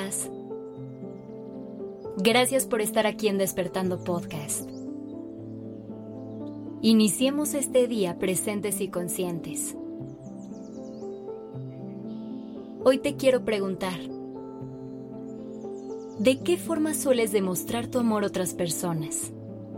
estás? Gracias por estar aquí en Despertando Podcast. Iniciemos este día presentes y conscientes. Hoy te quiero preguntar, ¿de qué forma sueles demostrar tu amor a otras personas?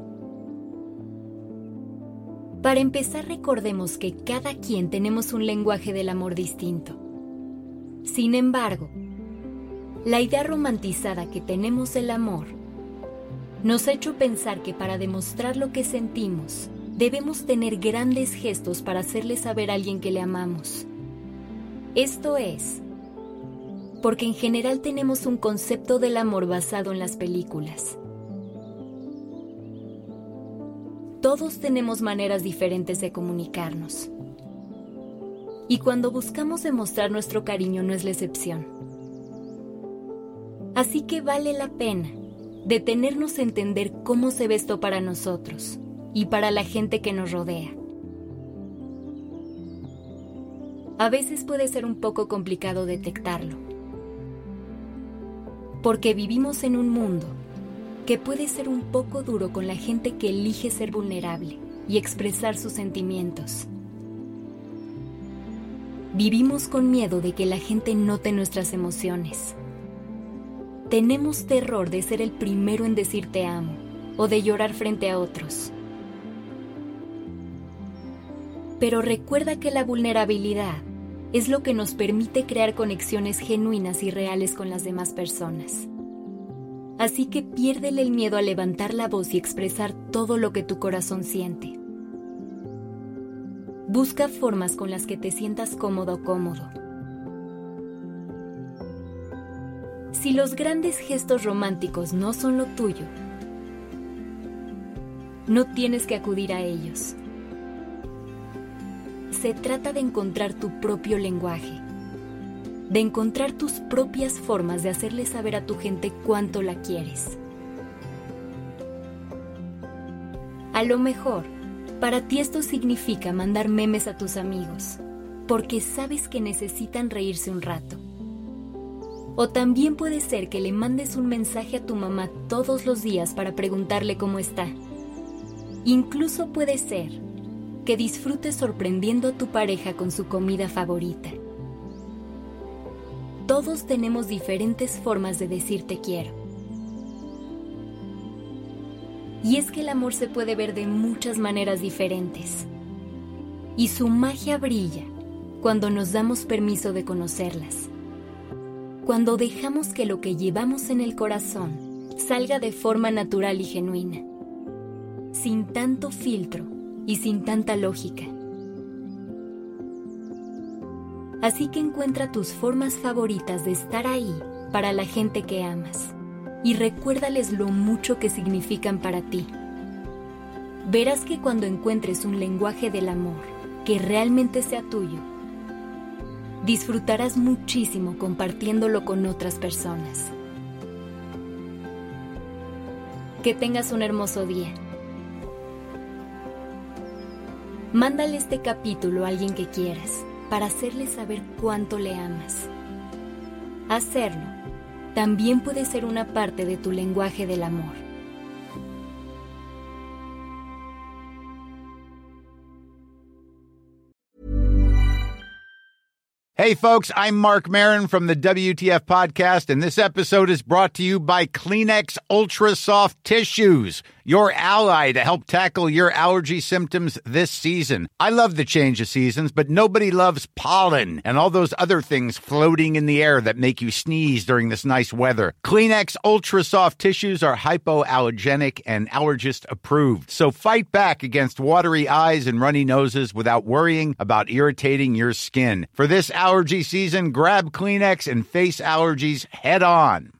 Para empezar, recordemos que cada quien tenemos un lenguaje del amor distinto. Sin embargo, la idea romantizada que tenemos del amor nos ha hecho pensar que para demostrar lo que sentimos, debemos tener grandes gestos para hacerle saber a alguien que le amamos. Esto es, porque en general tenemos un concepto del amor basado en las películas. Todos tenemos maneras diferentes de comunicarnos. Y cuando buscamos demostrar nuestro cariño no es la excepción. Así que vale la pena detenernos a entender cómo se ve esto para nosotros y para la gente que nos rodea. A veces puede ser un poco complicado detectarlo, porque vivimos en un mundo que puede ser un poco duro con la gente que elige ser vulnerable y expresar sus sentimientos. Vivimos con miedo de que la gente note nuestras emociones. Tenemos terror de ser el primero en decir te amo o de llorar frente a otros. Pero recuerda que la vulnerabilidad es lo que nos permite crear conexiones genuinas y reales con las demás personas. Así que piérdele el miedo a levantar la voz y expresar todo lo que tu corazón siente. Busca formas con las que te sientas cómodo o cómodo. Si los grandes gestos románticos no son lo tuyo, no tienes que acudir a ellos. Se trata de encontrar tu propio lenguaje, de encontrar tus propias formas de hacerle saber a tu gente cuánto la quieres. A lo mejor, para ti esto significa mandar memes a tus amigos, porque sabes que necesitan reírse un rato. O también puede ser que le mandes un mensaje a tu mamá todos los días para preguntarle cómo está. Incluso puede ser que disfrutes sorprendiendo a tu pareja con su comida favorita. Todos tenemos diferentes formas de decir te quiero. Y es que el amor se puede ver de muchas maneras diferentes. Y su magia brilla cuando nos damos permiso de conocerlas. Cuando dejamos que lo que llevamos en el corazón salga de forma natural y genuina, sin tanto filtro y sin tanta lógica. Así que encuentra tus formas favoritas de estar ahí para la gente que amas y recuérdales lo mucho que significan para ti. Verás que cuando encuentres un lenguaje del amor que realmente sea tuyo, disfrutarás muchísimo compartiéndolo con otras personas. Que tengas un hermoso día. Mándale este capítulo a alguien que quieras para hacerle saber cuánto le amas. Hacerlo también puede ser una parte de tu lenguaje del amor. Hey folks, I'm Mark Maron from the WTF Podcast, and this episode is brought to you by Kleenex Ultra Soft Tissues, your ally to help tackle your allergy symptoms this season. I love the change of seasons, but nobody loves pollen and all those other things floating in the air that make you sneeze during this nice weather. Kleenex Ultra Soft Tissues are hypoallergenic and allergist approved, so fight back against watery eyes and runny noses without worrying about irritating your skin. For this allergy season, grab Kleenex and face allergies head on.